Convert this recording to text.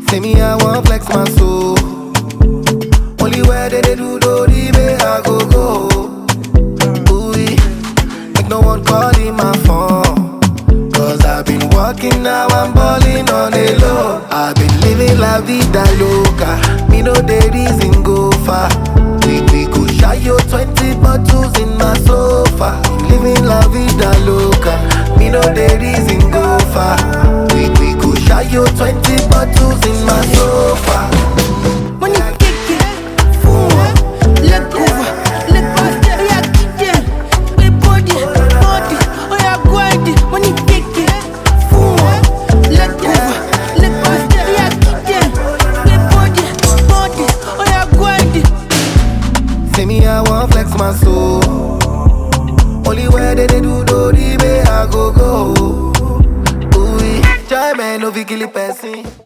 Say me I want flex my soul. Only where they do the way I go. Ooh, make no one calling my phone. Cause I've been walking now, I'm balling on the low. I've been living la vida loca. Me no dey reason go far. We go shy yo 20 bottles in my sofa. Living la vida loca. Me no dey reason go far. We go shy yo 20 bottles in my sofa. Money kick it, fool. Leg over, leg bust, yeah, kick it. Big body, oh yeah, grind it. Money kick it, fool. Leg over, leg bust, yeah, kick it. Big body, oh yeah, grind it. Say me I want flex my soul. Only where they do the way I go. Ooh, try man no fi kill a person.